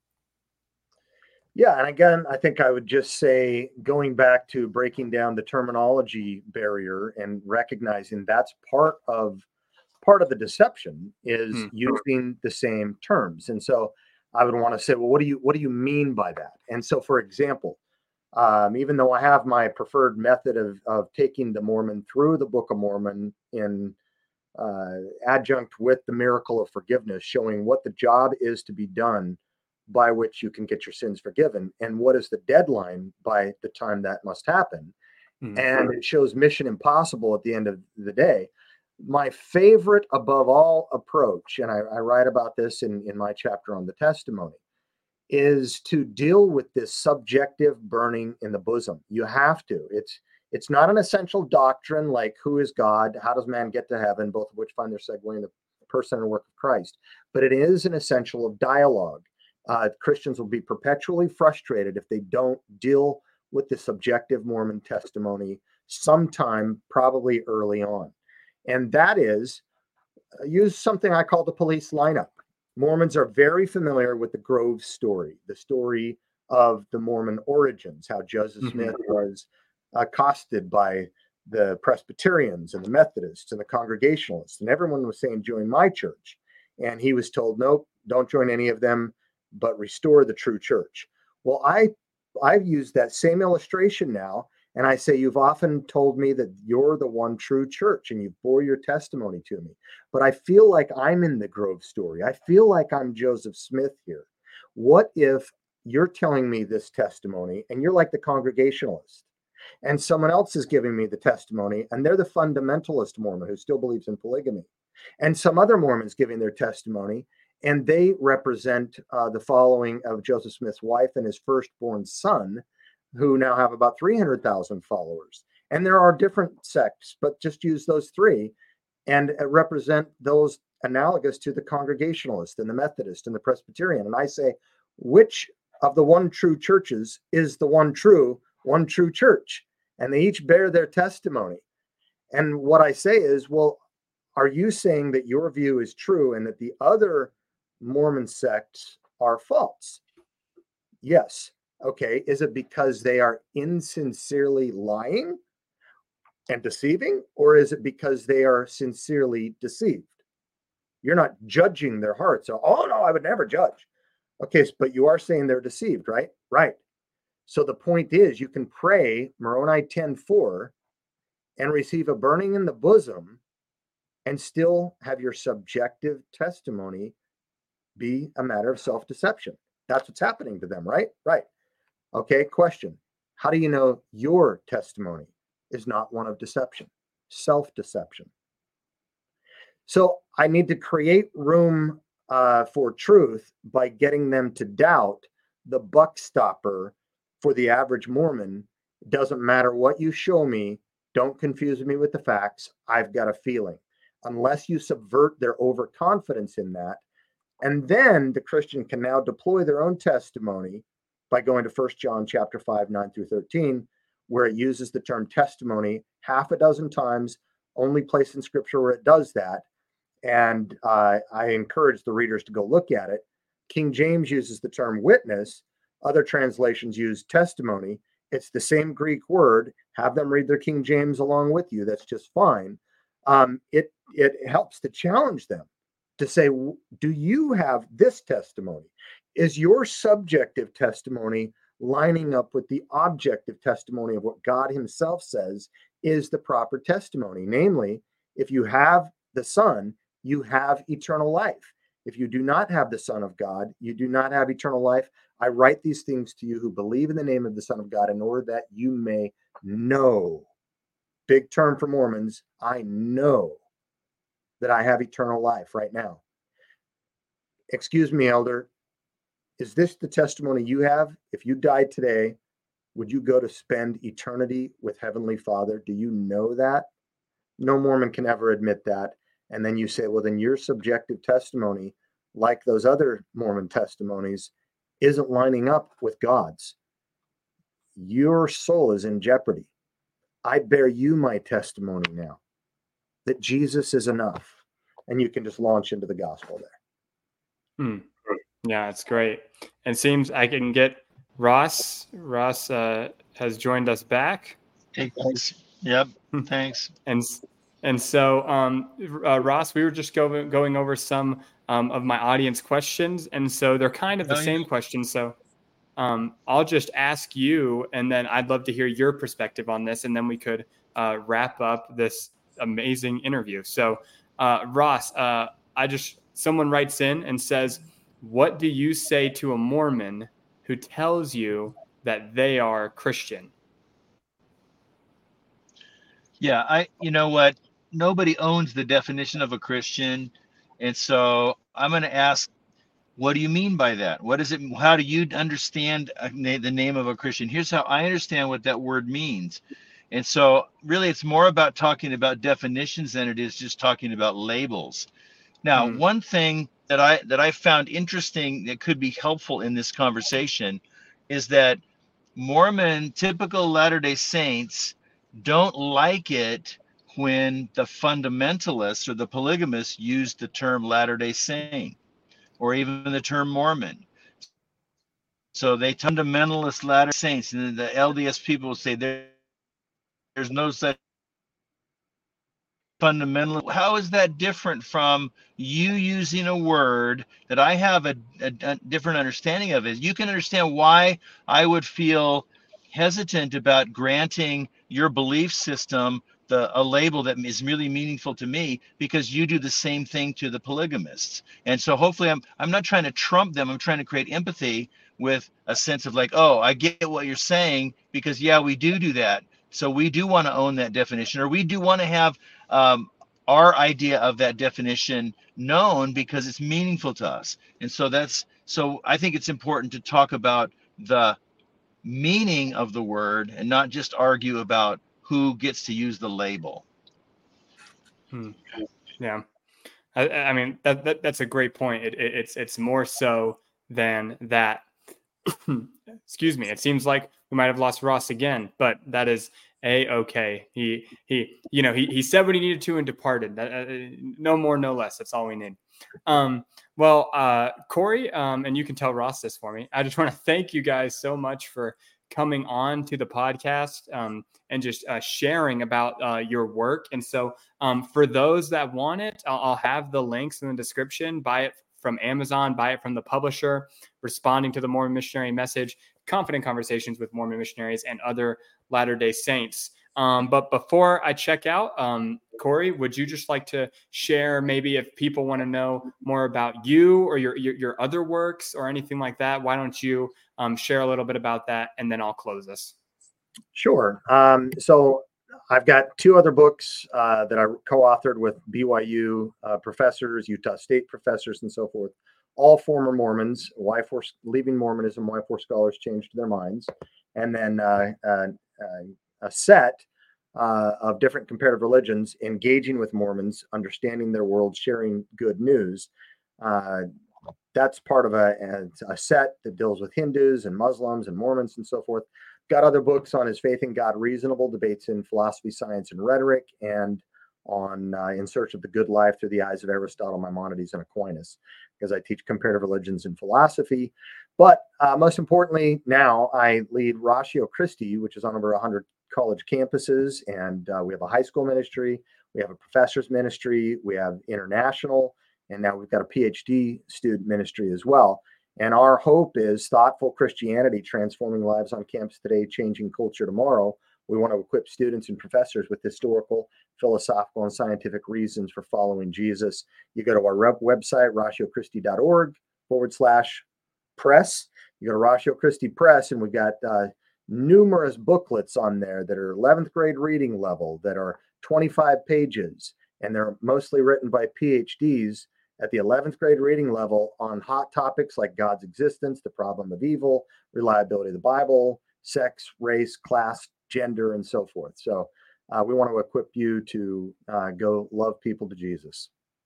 Yeah. And again, I think I would just say, going back to breaking down the terminology barrier and recognizing that's part of part of the deception is hmm. using the same terms. And so I would want to say, well, what do you what do you mean by that? And so, for example, um, even though I have my preferred method of of taking the Mormon through the Book of Mormon in uh, adjunct with the miracle of forgiveness, showing what the job is to be done by which you can get your sins forgiven, and what is the deadline by the time that must happen. Mm-hmm. And it shows Mission Impossible at the end of the day. My favorite above all approach, and I, I write about this in, in my chapter on the testimony, is to deal with this subjective burning in the bosom. You have to. It's it's not an essential doctrine like who is God, how does man get to heaven, both of which find their segue in the person and work of Christ. But it is an essential of dialogue. Uh, Christians will be perpetually frustrated if they don't deal with the subjective Mormon testimony sometime, probably early on. And that is, uh, use something I call the police lineup. Mormons are very familiar with the Grove story, the story of the Mormon origins, how Joseph mm-hmm. Smith was accosted by the Presbyterians and the Methodists and the Congregationalists. And everyone was saying, join my church. And he was told, nope, don't join any of them, but restore the true church. Well, I, I've used that same illustration now. And I say, you've often told me that you're the one true church, and you bore your testimony to me. But I feel like I'm in the Grove story. I feel like I'm Joseph Smith here. What if you're telling me this testimony and you're like the Congregationalist, and someone else is giving me the testimony and they're the fundamentalist Mormon who still believes in polygamy, and some other Mormon's giving their testimony and they represent uh, the following of Joseph Smith's wife and his firstborn son, who now have about three hundred thousand followers. And there are different sects, but just use those three and represent those analogous to the Congregationalist and the Methodist and the Presbyterian. And I say, which of the one true churches is the one true, one true church? And they each bear their testimony. And what I say is, well, are you saying that your view is true and that the other Mormon sects are false? Yes. Okay. Is it because they are insincerely lying and deceiving, or is it because they are sincerely deceived? You're not judging their hearts. So, oh no, I would never judge. Okay, but you are saying they're deceived, right? Right. So the point is, you can pray Moroni ten four and receive a burning in the bosom and still have your subjective testimony be a matter of self-deception. That's what's happening to them, right? Right. Okay, question. How do you know your testimony is not one of deception, self-deception? So I need to create room uh, for truth by getting them to doubt the buck stopper for the average Mormon. It doesn't matter what you show me. Don't confuse me with the facts. I've got a feeling. Unless you subvert their overconfidence in that. And then the Christian can now deploy their own testimony by going to First John chapter five, nine through thirteen, where it uses the term testimony half a dozen times, only place in scripture where it does that. And uh, I encourage the readers to go look at it. King James uses the term witness. Other translations use testimony. It's the same Greek word. Have them read their King James along with you. That's just fine. Um, it it helps to challenge them to say, do you have this testimony? Is your subjective testimony lining up with the objective testimony of what God himself says is the proper testimony? Namely, if you have the Son, you have eternal life. If you do not have the Son of God, you do not have eternal life. I write these things to you who believe in the name of the Son of God in order that you may know. Big term for Mormons. I know that I have eternal life right now. Excuse me, elder. Is this the testimony you have? If you died today, would you go to spend eternity with Heavenly Father? Do you know that? No Mormon can ever admit that. And then you say, well, then your subjective testimony, like those other Mormon testimonies, isn't lining up with God's. Your soul is in jeopardy. I bear you my testimony now that Jesus is enough. And you can just launch into the gospel there. Hmm. Yeah, it's great. And it seems I can get Ross. Ross uh, has joined us back. Hey, guys. Yep. Thanks. And and so, um, uh, Ross, we were just go, going over some um, of my audience questions. And so they're kind of the oh, same yeah. questions. So um, I'll just ask you, and then I'd love to hear your perspective on this. And then we could uh, wrap up this amazing interview. So uh, Ross, uh, I just, someone writes in and says, what do you say to a Mormon who tells you that they are Christian? Yeah, I, you know what? Nobody owns the definition of a Christian. And so I'm going to ask, what do you mean by that? What is it? How do you understand the name of a Christian? Here's how I understand what that word means. And so really it's more about talking about definitions than it is just talking about labels. Now, mm. one thing that I that I found interesting that could be helpful in this conversation is that Mormon, typical Latter-day Saints, don't like it when the fundamentalists or the polygamists use the term Latter-day Saint or even the term Mormon. So they fundamentalist Latter-day Saints, and the L D S people will say there, there's no such fundamental. How is that different from you using a word that I have a, a, a different understanding of? It you can understand why I would feel hesitant about granting your belief system the a label that is really meaningful to me, because you do the same thing to the polygamists. And so hopefully I'm I'm not trying to trump them. I'm trying to create empathy with a sense of like, oh, I get what you're saying, because yeah, we do do that. So we do want to own that definition, or we do want to have um, our idea of that definition known because it's meaningful to us. And so that's, so I think it's important to talk about the meaning of the word and not just argue about who gets to use the label. Hmm. Yeah. I, I mean, that, that that's a great point. It, it, it's, it's more so than that. excuse me, it seems like we might have lost Ross again, but that is a-okay. He, he, you know, he, he said what he needed to and departed. That, uh, no more, no less. That's all we need. Um, well, uh, Corey, um, and you can tell Ross this for me. I just want to thank you guys so much for coming on to the podcast um, and just uh, sharing about uh, your work. And so um, for those that want it, I'll, I'll have the links in the description. Buy it from Amazon, buy it from the publisher, Responding to the Mormon Missionary Message, Confident Conversations with Mormon Missionaries and Other Latter-day Saints. Um, but before I check out, um, Corey, would you just like to share maybe if people want to know more about you or your, your, your other works or anything like that? Why don't you um, share a little bit about that, and then I'll close this. Sure. Um, so I've got two other books uh, that I co-authored with B Y U uh, professors, Utah State professors, and so forth. All former Mormons. Why for leaving Mormonism? Why four scholars changed their minds, and then uh, uh, uh, a set uh, of different comparative religions, engaging with Mormons, understanding their world, sharing good news. Uh, that's part of a, a set that deals with Hindus and Muslims and Mormons and so forth. Got other books on Is Faith in God Reasonable? Debates in Philosophy, Science, and Rhetoric, and on uh, In Search of the Good Life Through the Eyes of Aristotle, Maimonides, and Aquinas, because I teach comparative religions and philosophy. But uh, most importantly, now I lead Ratio Christi, which is on over one hundred college campuses, and uh, we have a high school ministry, we have a professor's ministry, we have international, and now we've got a PhD student ministry as well. And our hope is thoughtful Christianity, transforming lives on campus today, changing culture tomorrow. We want to equip students and professors with historical, philosophical, and scientific reasons for following Jesus. You go to our rep website, ratio christi dot org forward slash press. You go to Ratio Christi Press, and we've got uh, numerous booklets on there that are eleventh grade reading level, that are twenty-five pages, and they're mostly written by PhDs at the eleventh grade reading level on hot topics like God's existence, the problem of evil, reliability of the Bible, sex, race, class, gender, and so forth. So uh, we want to equip you to uh, go love people to Jesus.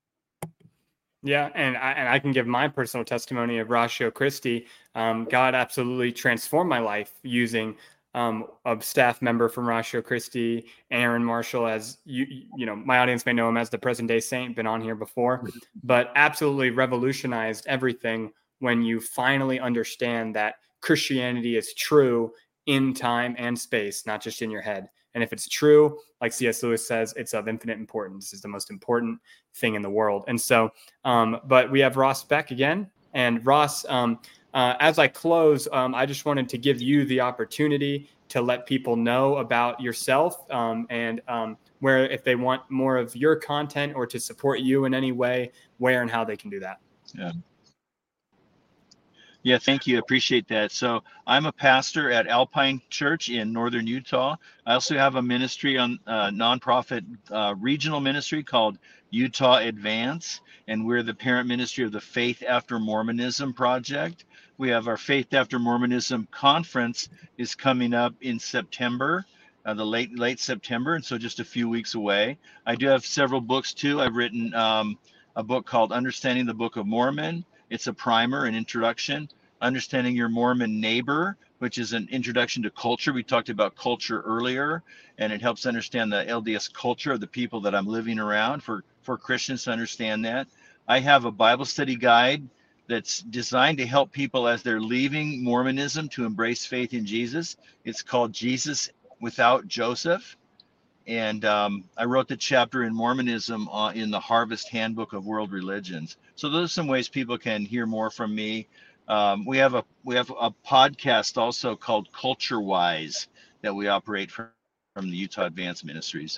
Yeah, and I, and I can give my personal testimony of Ratio Christi. Um, God absolutely transformed my life using um, a staff member from Ratio Christi, Aaron Marshall, as you you know, my audience may know him as the present day saint, been on here before, but absolutely revolutionized everything when you finally understand that Christianity is true in time and space, not just in your head. And if it's true, like C S Lewis says, it's of infinite importance. It's the most important thing in the world. And so, um, but we have Ross back again. And Ross, um, uh, as I close, um, I just wanted to give you the opportunity to let people know about yourself um, and um, where, if they want more of your content or to support you in any way, where and how they can do that. Yeah. Yeah, thank you. Appreciate that. So I'm a pastor at Alpine Church in northern Utah. I also have a ministry on uh, nonprofit uh, regional ministry called Utah Advance, and we're the parent ministry of the Faith After Mormonism project. We have our Faith After Mormonism conference is coming up in September, uh, the late late September, and so just a few weeks away. I do have several books too. I've written um, a book called Understanding the Book of Mormon. It's a primer, an introduction. Understanding Your Mormon Neighbor, which is an introduction to culture. We talked about culture earlier, and it helps understand the L D S culture of the people that I'm living around for, for Christians to understand that. I have a Bible study guide that's designed to help people as they're leaving Mormonism to embrace faith in Jesus. It's called Jesus Without Joseph. And um, I wrote the chapter in Mormonism uh, in the Harvest Handbook of World Religions. So those are some ways people can hear more from me. Um, we have a we have a podcast also called Culture Wise that we operate from, from the Utah Advanced Ministries.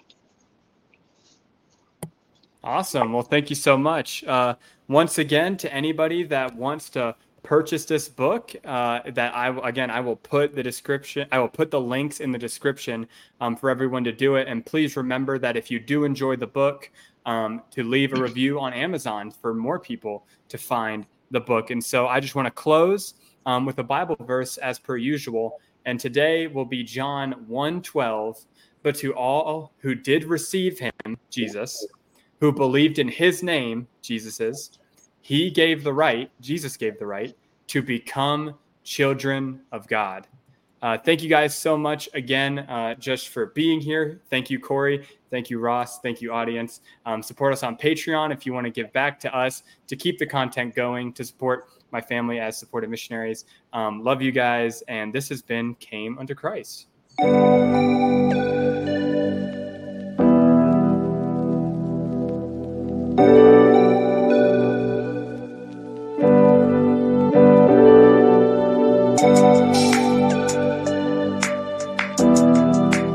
Awesome. Well, thank you so much. Uh, once again, to anybody that wants to purchase this book, uh, that I, again, I will put the description, I will put the links in the description um, for everyone to do it. And please remember that if you do enjoy the book, um, to leave a review on Amazon for more people to find the book. And so I just want to close um, with a Bible verse as per usual. And today will be John one twelve. But to all who did receive him, Jesus, who believed in his name, Jesus is, he gave the right, Jesus gave the right, to become children of God. Uh, thank you guys so much again, uh, just for being here. Thank you, Corey. Thank you, Ross. Thank you, audience. Um, support us on Patreon if you want to give back to us to keep the content going, to support my family as supported missionaries. Um, love you guys. And this has been Came Unto Christ.